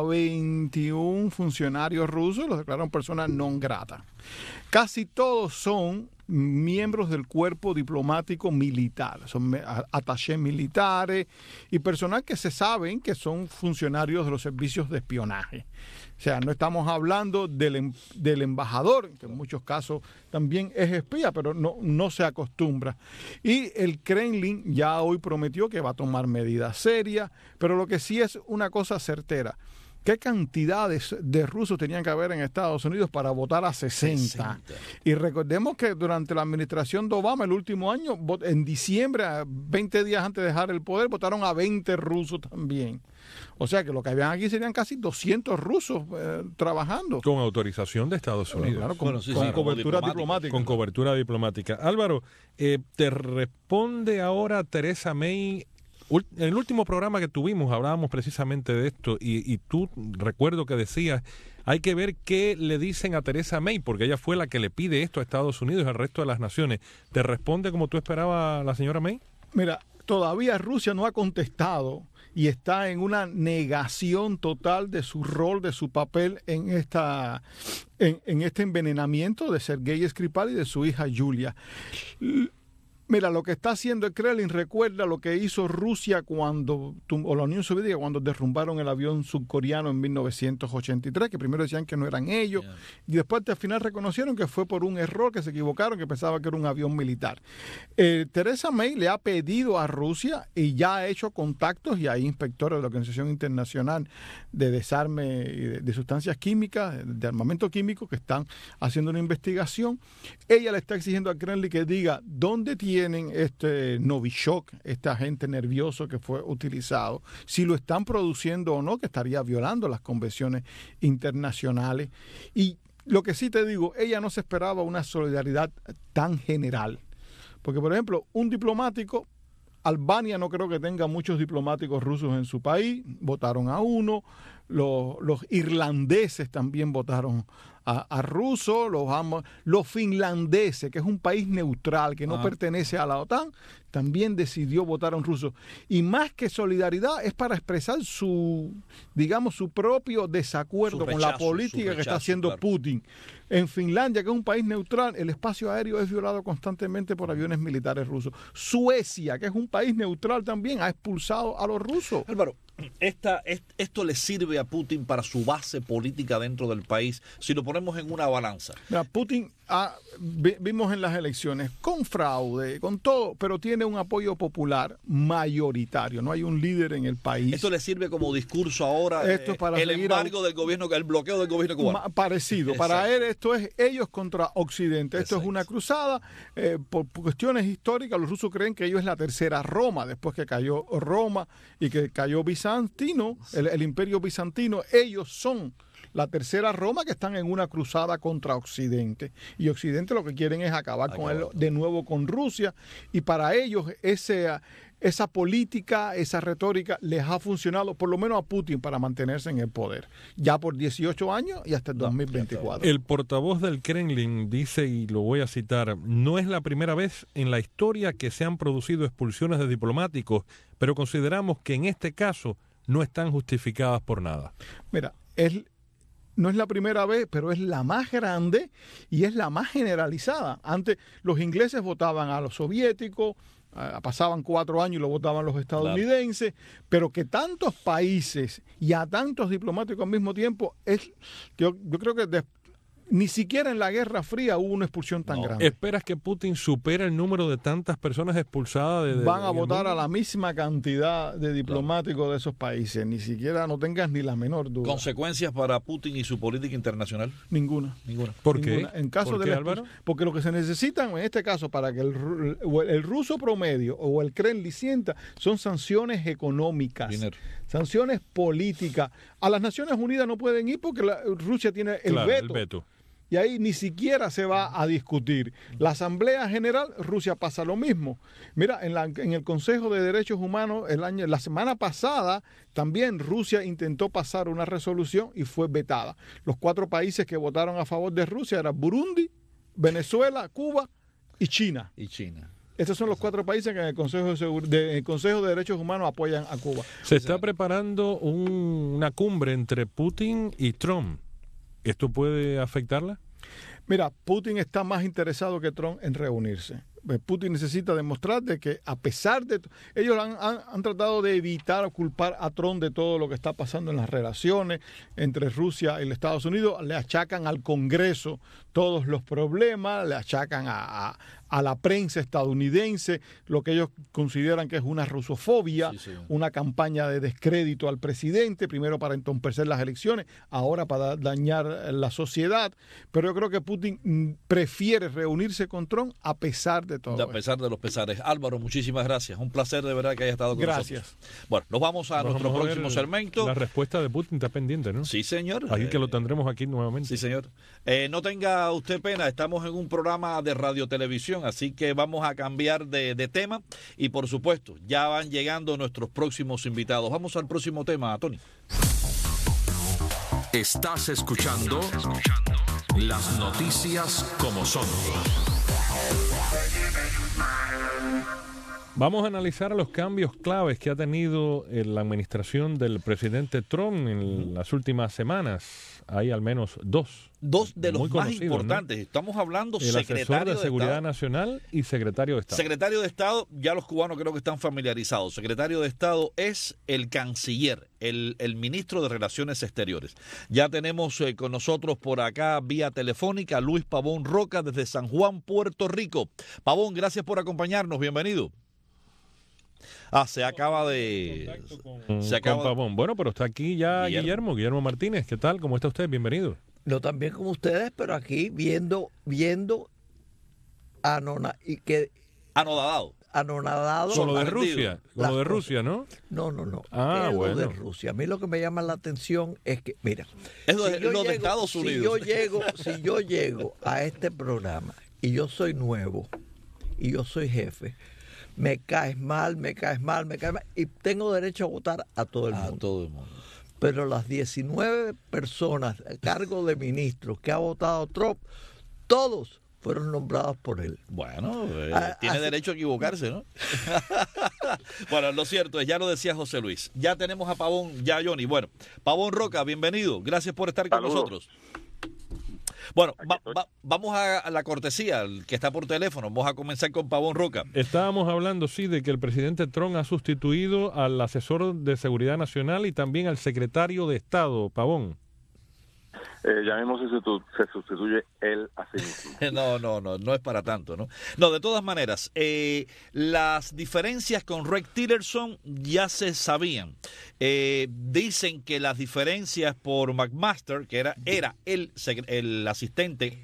21 funcionarios rusos, los declararon personas non gratas. Casi todos son miembros del cuerpo diplomático militar, son attachés militares y personal que se saben que son funcionarios de los servicios de espionaje. O sea, no estamos hablando del embajador, que en muchos casos también es espía, pero no se acostumbra. Y el Kremlin ya hoy prometió que va a tomar medidas serias, pero lo que sí es una cosa certera. ¿Qué cantidades de rusos tenían que haber en Estados Unidos para votar a 60? Y recordemos que durante la administración de Obama, el último año, en diciembre, 20 días antes de dejar el poder, votaron a 20 rusos también. O sea que lo que habían aquí serían casi 200 rusos trabajando. Con autorización de Estados Unidos. Claro, con cobertura diplomática. Con cobertura diplomática. Álvaro, te responde ahora Theresa May. En el último programa que tuvimos hablábamos precisamente de esto y tú recuerdo que decías, hay que ver qué le dicen a Theresa May, porque ella fue la que le pide esto a Estados Unidos y al resto de las naciones. ¿Te responde como tú esperabas la señora May? Mira, todavía Rusia no ha contestado y está en una negación total de su rol, de su papel en este envenenamiento de Sergei Skripal y de su hija Yulia. Mira, lo que está haciendo el Kremlin recuerda lo que hizo Rusia o la Unión Soviética cuando derrumbaron el avión surcoreano en 1983, que primero decían que no eran ellos, y después al final reconocieron que fue por un error, que se equivocaron, que pensaban que era un avión militar. Theresa May le ha pedido a Rusia y ya ha hecho contactos, y hay inspectores de la Organización Internacional de Desarme de Sustancias Químicas, de armamento químico, que están haciendo una investigación. Ella le está exigiendo al Kremlin que diga dónde tienen este Novichok, este agente nervioso que fue utilizado, si lo están produciendo o no, que estaría violando las convenciones internacionales. Y lo que sí te digo, ella no se esperaba una solidaridad tan general. Porque, por ejemplo, un diplomático, Albania no creo que tenga muchos diplomáticos rusos en su país, votaron a uno, los irlandeses también votaron a rusos, los finlandeses, que es un país neutral, que no pertenece a la OTAN, también decidió votar a un ruso. Y más que solidaridad, es para expresar su propio desacuerdo con la política que está haciendo Putin. En Finlandia, que es un país neutral, el espacio aéreo es violado constantemente por aviones militares rusos. Suecia, que es un país neutral también, ha expulsado a los rusos. Álvaro, ¿esto le sirve a Putin para su base política dentro del país? Si lo ponemos en una balanza. Mira, Putin, vimos en las elecciones, con fraude, con todo, pero tiene un apoyo popular mayoritario. No hay un líder en el país. ¿Esto le sirve como discurso ahora? Esto es para el embargo del gobierno, el bloqueo del gobierno cubano. Parecido. Para él esto es ellos contra Occidente. Esto es una cruzada. Por cuestiones históricas, los rusos creen que ellos es la tercera Roma. Después que cayó Roma y que cayó Bizantino, el imperio bizantino, ellos son la tercera Roma, que están en una cruzada contra Occidente. Y Occidente lo que quieren es acabar con él de nuevo con Rusia. Y para ellos esa política, esa retórica les ha funcionado, por lo menos a Putin, para mantenerse en el poder. Ya por 18 años y hasta el 2024. El portavoz del Kremlin dice, y lo voy a citar, no es la primera vez en la historia que se han producido expulsiones de diplomáticos, pero consideramos que en este caso no están justificadas por nada. Mira, no es la primera vez, pero es la más grande y es la más generalizada. Antes los ingleses votaban a los soviéticos, pasaban 4 años y lo votaban los estadounidenses, pero que tantos países y a tantos diplomáticos al mismo tiempo, yo creo que ni siquiera en la Guerra Fría hubo una expulsión tan grande. ¿Esperas que Putin supere el número de tantas personas expulsadas? Van a votar a la misma cantidad de diplomáticos de esos países. Ni siquiera, no tengas ni la menor duda. ¿Consecuencias para Putin y su política internacional? Ninguna. ¿Por qué? En caso de Álvaro? Porque lo que se necesitan en este caso para que el ruso promedio o el Kremlin sienta son sanciones económicas. Dinero. Sanciones políticas. A las Naciones Unidas no pueden ir porque Rusia tiene el veto. Y ahí ni siquiera se va a discutir. La Asamblea General, Rusia pasa lo mismo. Mira, en el Consejo de Derechos Humanos, la semana pasada, también Rusia intentó pasar una resolución y fue vetada. Los 4 países que votaron a favor de Rusia eran Burundi, Venezuela, Cuba y China. Estos son los 4 países que en el Consejo de Derechos Humanos apoyan a Cuba. Se está preparando una cumbre entre Putin y Trump. ¿Esto puede afectarla? Mira, Putin está más interesado que Trump en reunirse. Putin necesita demostrar de que a pesar de... Ellos han tratado de evitar o culpar a Trump de todo lo que está pasando en las relaciones entre Rusia y los Estados Unidos. Le achacan al Congreso todos los problemas, le achacan a la prensa estadounidense lo que ellos consideran que es una rusofobia, una campaña de descrédito al presidente, primero para entorpecer las elecciones, ahora para dañar la sociedad. Pero yo creo que Putin prefiere reunirse con Trump a pesar de todo. A pesar de los pesares. Álvaro, muchísimas gracias. Un placer de verdad que haya estado con nosotros. Bueno, nos vamos a nuestro próximo segmento. La respuesta de Putin está pendiente, ¿no? Sí, señor. Así que lo tendremos aquí nuevamente. Sí, señor. No tenga usted pena, estamos en un programa de radiotelevisión, así que vamos a cambiar de tema y por supuesto ya van llegando nuestros próximos invitados. Vamos al próximo tema, Tony. Estás escuchando las noticias como son. Vamos a analizar los cambios claves que ha tenido la administración del presidente Trump en las últimas semanas. Hay al menos dos. Dos de los más importantes. ¿No? Estamos hablando el asesor de Seguridad Nacional y secretario de Estado. Secretario de Estado, ya los cubanos creo que están familiarizados. Secretario de Estado es el canciller, el ministro de Relaciones Exteriores. Ya tenemos con nosotros por acá vía telefónica a Luis Pavón Roca desde San Juan, Puerto Rico. Pavón, gracias por acompañarnos. Bienvenido. Se acaba de... Pavón. Bueno, pero está aquí ya Guillermo Martínez. ¿Qué tal? ¿Cómo está usted? Bienvenido. No tan bien como ustedes, pero aquí viendo anonadado. Con lo de Rusia, ¿no? No. Bueno. Lo de Rusia. A mí lo que me llama la atención es que, mira, es lo de Estados Unidos. Si yo llego a este programa y yo soy nuevo y yo soy jefe, me caes mal y tengo derecho a votar a todo el mundo. Pero las 19 personas a cargo de ministros que ha votado Trump, todos fueron nombrados por él. Bueno, tiene derecho a equivocarse, ¿no? Bueno, lo cierto es, ya lo decía José Luis, ya tenemos a Pavón, ya Johnny. Bueno, Pavón Roca, bienvenido, gracias por estar con nosotros. Bueno, vamos a la cortesía, el que está por teléfono. Vamos a comenzar con Pavón Roca. Estábamos hablando, sí, de que el presidente Trump ha sustituido al asesor de Seguridad Nacional y también al secretario de Estado, Pavón. Ya mismo se sustituye él a sí mismo. No es para tanto, ¿no? No, de todas maneras, las diferencias con Rex Tillerson ya se sabían. Dicen que las diferencias por McMaster, que era el asistente,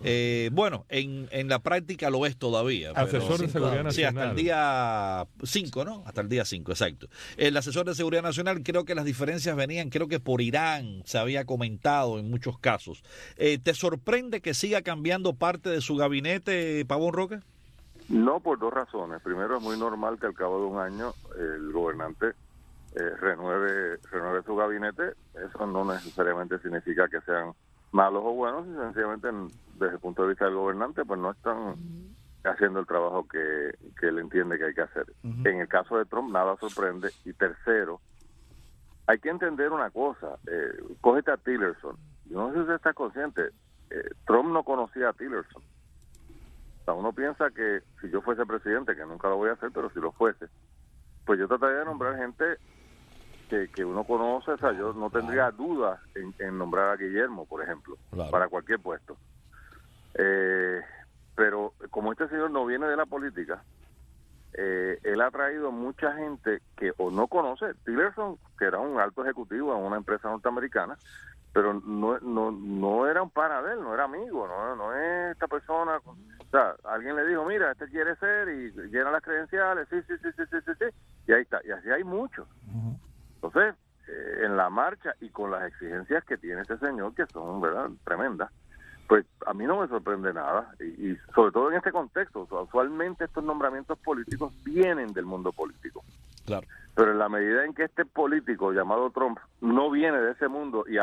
en la práctica lo es todavía. Asesor de Seguridad Nacional. Sí, hasta el día 5, ¿no? Hasta el día 5, exacto. El asesor de Seguridad Nacional, creo que las diferencias venían, creo que por Irán se había comentado en muchos casos. ¿Te sorprende que siga cambiando parte de su gabinete, Pavón Roca? No, por dos razones. Primero, es muy normal que al cabo de un año el gobernante renueve su gabinete. Eso no necesariamente significa que sean malos o buenos, y sencillamente desde el punto de vista del gobernante pues no están haciendo el trabajo que él entiende que hay que hacer. En el caso de Trump nada sorprende. Y tercero, hay que entender una cosa, cógete a Tillerson. Yo no sé si usted está consciente, Trump no conocía a Tillerson. O sea, uno piensa que si yo fuese presidente, que nunca lo voy a hacer, pero si lo fuese, pues yo trataría de nombrar gente que uno conoce. O sea, yo no tendría dudas en nombrar a Guillermo, por ejemplo, para cualquier puesto. Pero como este señor no viene de la política, él ha traído mucha gente que o no conoce. Tillerson, que era un alto ejecutivo en una empresa norteamericana, pero no era un pana de él, no era amigo, no es esta persona. O sea, alguien le dijo, mira, este quiere ser, y llena las credenciales, sí, y ahí está. Y así hay muchos. Entonces, en la marcha y con las exigencias que tiene este señor, que son, ¿verdad?, tremendas, pues a mí no me sorprende nada, y sobre todo en este contexto. Usualmente estos nombramientos políticos vienen del mundo político. Claro. Pero en la medida en que este político llamado Trump no viene de ese mundo y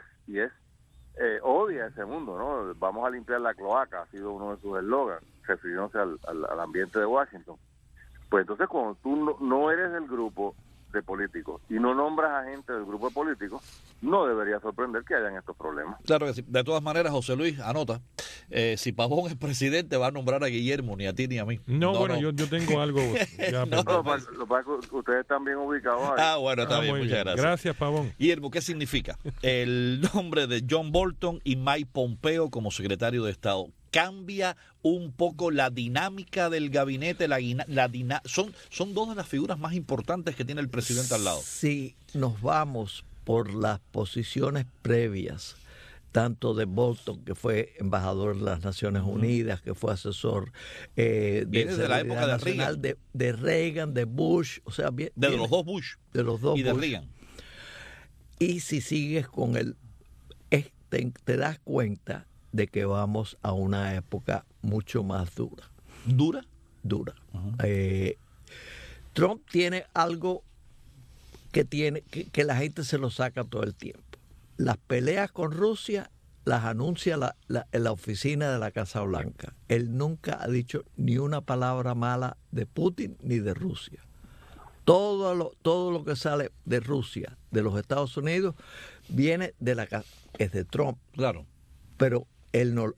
odia ese mundo, ¿no? Vamos a limpiar la cloaca, ha sido uno de sus eslogans, refiriéndose al ambiente de Washington. Pues entonces, cuando tú no eres del grupo de políticos y no nombras a gente del grupo de políticos, no debería sorprender que hayan estos problemas. Claro que sí. De todas maneras, José Luis, anota, si Pavón es presidente, va a nombrar a Guillermo, ni a ti ni a mí. No. Yo tengo algo. Lo que pasa es que ustedes están bien ubicados ahí. Bueno, está bien, muchas gracias. Gracias, Pavón. Guillermo, ¿qué significa el nombre de John Bolton y Mike Pompeo como secretario de Estado? ¿Cambia un poco la dinámica del gabinete? Son dos de las figuras más importantes que tiene el presidente al lado. Si nos vamos por las posiciones previas, tanto de Bolton, que fue embajador de las Naciones Unidas, que fue asesor de la época de Reagan, de Reagan, de Bush, o sea, de los dos Bush y de Reagan. Y si sigues con te das cuenta de que vamos a una época mucho más dura. ¿Dura? Dura. Trump tiene algo que la gente se lo saca todo el tiempo. Las peleas con Rusia las anuncia en la oficina de la Casa Blanca. Él nunca ha dicho ni una palabra mala de Putin ni de Rusia. Todo lo que sale de Rusia, de los Estados Unidos, viene de la casa, es de Trump. Claro. Pero él no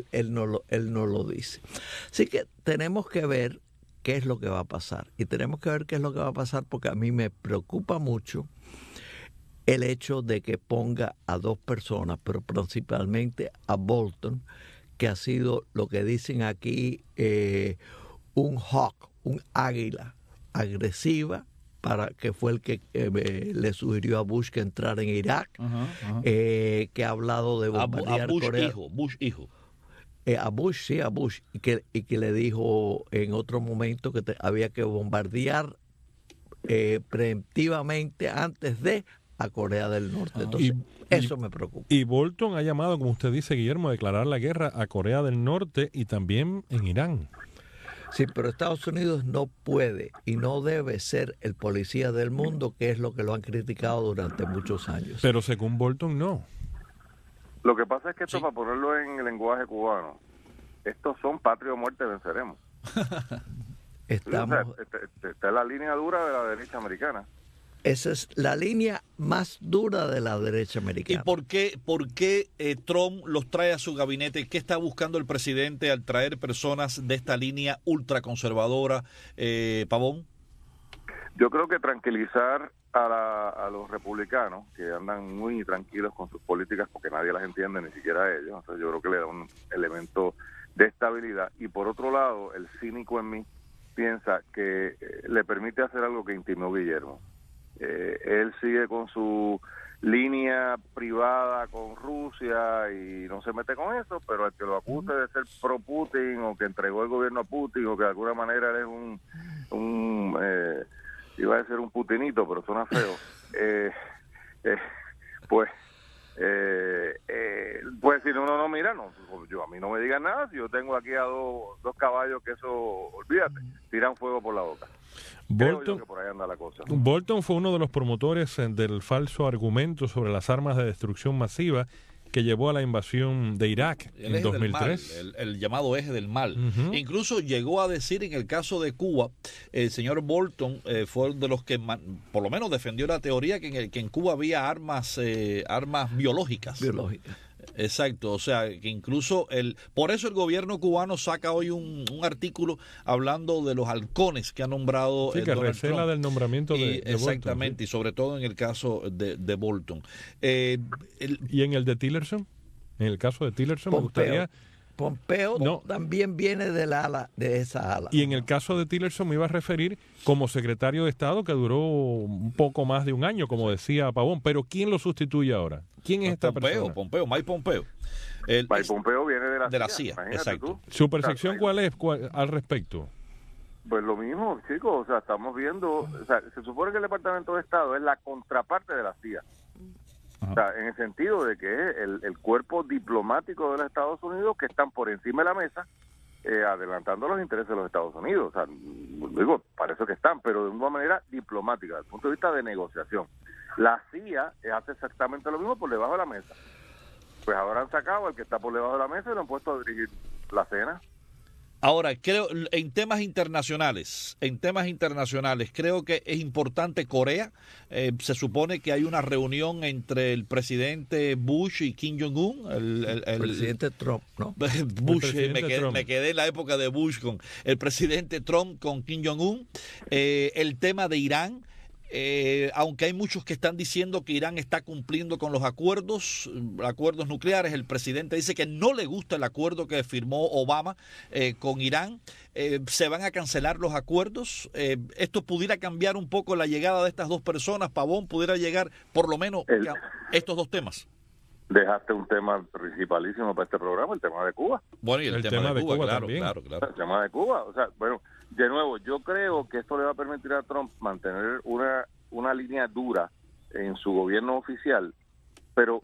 lo dice. Así que tenemos que ver qué es lo que va a pasar. Y tenemos que ver qué es lo que va a pasar porque a mí me preocupa mucho el hecho de que ponga a dos personas, pero principalmente a Bolton, que ha sido lo que dicen aquí un hawk, un águila agresiva, para que fue el que le sugirió a Bush que entrara en Irak, que ha hablado de bombardear a Bush Corea. hijo. A Bush, y que le dijo en otro momento que había que bombardear preemptivamente antes de a Corea del Norte. Entonces, eso me preocupa. Y Bolton ha llamado, como usted dice, Guillermo, a declarar la guerra a Corea del Norte y también en Irán. Sí, pero Estados Unidos no puede y no debe ser el policía del mundo, que es lo que lo han criticado durante muchos años. Pero según Bolton, no. Lo que pasa es que esto, para ponerlo en el lenguaje cubano, estos son patria o muerte, venceremos. Estamos... O sea, esta es la línea dura de la derecha americana. Esa es la línea más dura de la derecha americana. ¿Y por qué Trump los trae a su gabinete? ¿Qué está buscando el presidente al traer personas de esta línea ultraconservadora, Pavón? Yo creo que tranquilizar a los republicanos, que andan muy tranquilos con sus políticas porque nadie las entiende, ni siquiera ellos. Entonces yo creo que le da un elemento de estabilidad. Y por otro lado, el cínico en mí piensa que le permite hacer algo que intimó Guillermo. Él sigue con su línea privada con Rusia y no se mete con eso, pero el que lo acuse de ser pro Putin o que entregó el gobierno a Putin o que de alguna manera él es iba a decir un putinito, pero suena feo, pues si no, mira, yo a mí no me digan nada, si yo tengo aquí a dos caballos que eso, olvídate, tiran fuego por la boca. Bolton, que por ahí anda la cosa. Bolton fue uno de los promotores del falso argumento sobre las armas de destrucción masiva que llevó a la invasión de Irak en 2003. El llamado eje del mal. Incluso llegó a decir en el caso de Cuba, el señor Bolton fue de los que por lo menos defendió la teoría que en Cuba había armas biológicas. Exacto, o sea, que incluso por eso el gobierno cubano saca hoy un artículo hablando de los halcones que ha nombrado que recela del nombramiento de exactamente, Bolton, y sobre todo en el caso de Bolton. ¿Y en el de Tillerson? En el caso de Tillerson me gustaría... Pompeo también viene de esa ala. Y en el caso de Tillerson me iba a referir como secretario de Estado, que duró un poco más de un año, como decía Pavón. Pero ¿quién lo sustituye ahora? ¿Quién es esta persona? Mike Pompeo. Mike Pompeo viene de la CIA, exacto. ¿Su percepción cuál es al respecto? Pues lo mismo, chicos, o sea, estamos viendo, o sea, se supone que el Departamento de Estado es la contraparte de la CIA. O sea, en el sentido de que es el cuerpo diplomático de los Estados Unidos que están por encima de la mesa adelantando los intereses de los Estados Unidos. O sea, digo, para eso que están, pero de una manera diplomática, desde el punto de vista de negociación. La CIA hace exactamente lo mismo por debajo de la mesa. Pues ahora han sacado al que está por debajo de la mesa y lo han puesto a dirigir la cena. Ahora, creo, en temas internacionales, creo que es importante Corea. Se supone que hay una reunión entre el presidente Bush y Kim Jong-un. El presidente Trump, ¿no? Bush, me quedé en la época de Bush con el presidente Trump con Kim Jong-un. El tema de Irán. Aunque hay muchos que están diciendo que Irán está cumpliendo con los acuerdos nucleares, el presidente dice que no le gusta el acuerdo que firmó Obama con Irán. ¿Se van a cancelar los acuerdos? ¿Esto pudiera cambiar un poco la llegada de estas dos personas? ¿Pavón pudiera llegar por lo menos a estos dos temas? Dejaste un tema principalísimo para este programa, el tema de Cuba. Bueno, y el tema de Cuba también. Claro. El tema de Cuba, o sea, bueno, de nuevo, yo creo que esto le va a permitir a Trump mantener una línea dura en su gobierno oficial, pero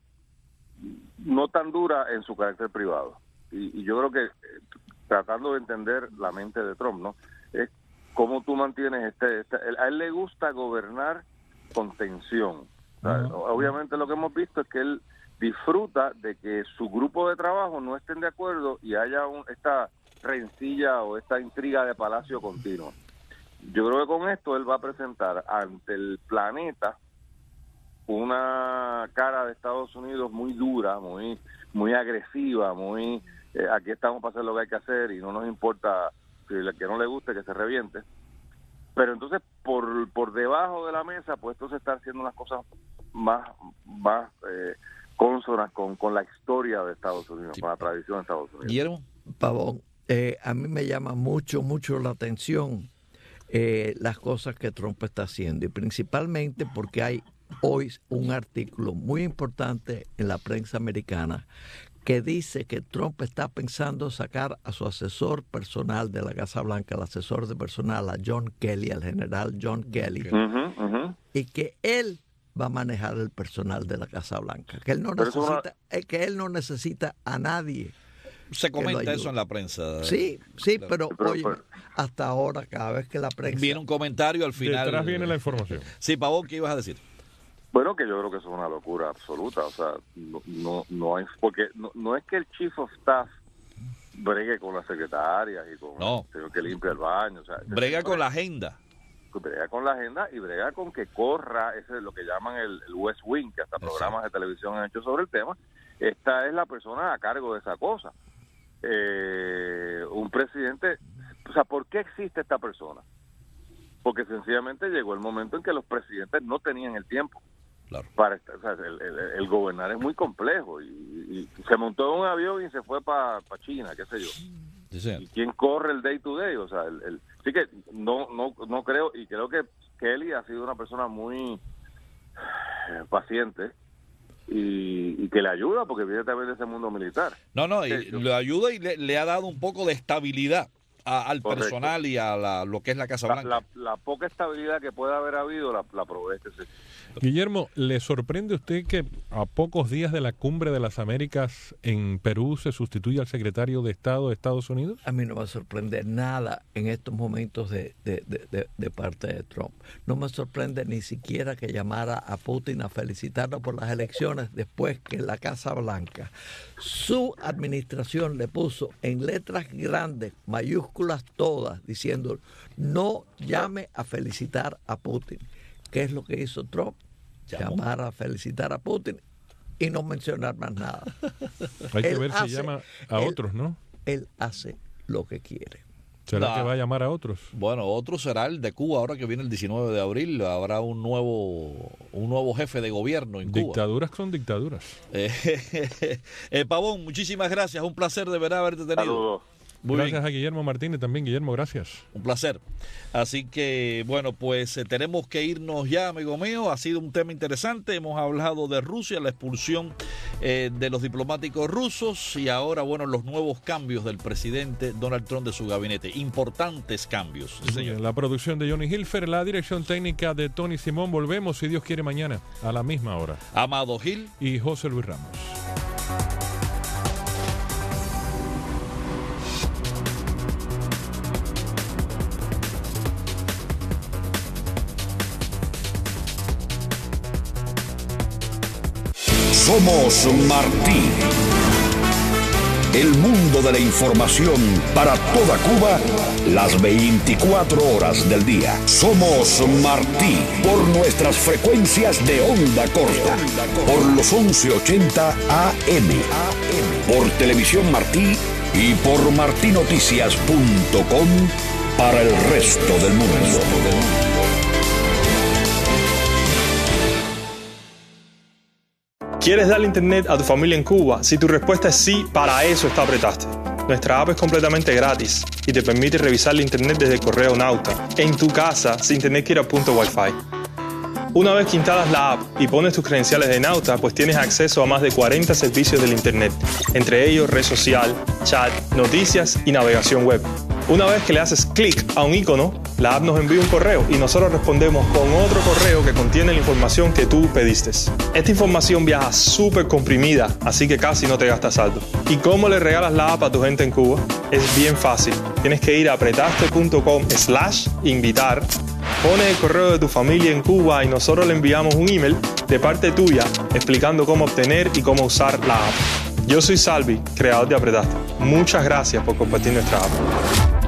no tan dura en su carácter privado. Y yo creo que tratando de entender la mente de Trump, ¿no? Es cómo tú mantienes a él le gusta gobernar con tensión. Obviamente lo que hemos visto es que él disfruta de que su grupo de trabajo no estén de acuerdo y haya esta rencilla o esta intriga de palacio continua. Yo creo que con esto él va a presentar ante el planeta una cara de Estados Unidos muy dura, muy agresiva, aquí estamos para hacer lo que hay que hacer y no nos importa si el que no le guste que se reviente. Pero entonces por debajo de la mesa, pues entonces está haciendo unas cosas más consonas con la historia de Estados Unidos, con la tradición de Estados Unidos. Guillermo Pavón, a mí me llama mucho la atención las cosas que Trump está haciendo, y principalmente porque hay hoy un artículo muy importante en la prensa americana que dice que Trump está pensando sacar a su asesor personal de la Casa Blanca, el asesor de personal, a John Kelly, al general John Kelly, y que él va a manejar el personal de la Casa Blanca, que él no necesita a nadie. Se comenta eso en la prensa. Sí, claro. pero oye, hasta ahora, cada vez que la prensa... Viene un comentario al final. Detrás viene la información. Sí, Pavón, ¿qué ibas a decir? Bueno, que yo creo que eso es una locura absoluta, o sea, no hay, porque no es que el Chief of Staff bregue con las secretarias y con el señor que limpia el baño, o sea, brega con la agenda. Brega con la agenda y brega con que corra, ese es lo que llaman el West Wing, que hasta programas de televisión han hecho sobre el tema. Esta es la persona a cargo de esa cosa. Un presidente, o sea, ¿por qué existe esta persona? Porque sencillamente llegó el momento en que los presidentes no tenían el tiempo. Claro. O sea, el gobernar es muy complejo y se montó en un avión y se fue para China, qué sé yo. Sí. ¿Y quién corre el day to day? O sea, sí que no creo, y creo que Kelly ha sido una persona muy paciente y que le ayuda, porque viene también de ese mundo militar. Y le ayuda y le ha dado un poco de estabilidad al personal y a lo que es la Casa Blanca. La poca estabilidad que puede haber habido la provee este sector. Guillermo, ¿le sorprende a usted que a pocos días de la Cumbre de las Américas en Perú se sustituya al secretario de Estado de Estados Unidos? A mí no me sorprende nada en estos momentos de parte de Trump. No me sorprende ni siquiera que llamara a Putin a felicitarlo por las elecciones después que en la Casa Blanca su administración le puso en letras grandes, mayúsculas todas, diciendo no llame a felicitar a Putin. ¿Qué es lo que hizo Trump? Llamar a felicitar a Putin y no mencionar más nada. Hay que ver si llama a otros, ¿no? Él hace lo que quiere. ¿Será que va a llamar a otros? Bueno, otro será el de Cuba, ahora que viene el 19 de abril. Habrá un nuevo jefe de gobierno en Cuba. Dictaduras son dictaduras. Pavón, muchísimas gracias. Un placer de verdad haberte tenido. Saludos. Gracias a Guillermo Martínez también. Guillermo, gracias. Un placer. Así que, bueno, pues tenemos que irnos ya, amigo mío. Ha sido un tema interesante. Hemos hablado de Rusia, la expulsión de los diplomáticos rusos y ahora, bueno, los nuevos cambios del presidente Donald Trump de su gabinete. Importantes cambios, señor. La producción de Johnny Hilfer, la dirección técnica de Tony Simón. Volvemos, si Dios quiere, mañana a la misma hora. Amado Gil y José Luis Ramos. Somos Martí. El mundo de la información para toda Cuba, las 24 horas del día. Somos Martí por nuestras frecuencias de onda corta, por los 1180 AM, por Televisión Martí y por martinoticias.com para el resto del mundo. ¿Quieres darle internet a tu familia en Cuba? Si tu respuesta es sí, para eso está Apretaste. Nuestra app es completamente gratis y te permite revisar la internet desde el correo Nauta, en tu casa, sin tener que ir a punto Wi-Fi. Una vez que instalas la app y pones tus credenciales de Nauta, pues tienes acceso a más de 40 servicios del internet, entre ellos red social, chat, noticias y navegación web. Una vez que le haces clic a un icono, la app nos envía un correo y nosotros respondemos con otro correo que contiene la información que tú pediste. Esta información viaja súper comprimida, así que casi no te gastas saldo. ¿Y cómo le regalas la app a tu gente en Cuba? Es bien fácil. Tienes que ir a apretaste.com/invitar Pone el correo de tu familia en Cuba y nosotros le enviamos un email de parte tuya explicando cómo obtener y cómo usar la app. Yo soy Salvi, creador de Apretaste. Muchas gracias por compartir nuestra app.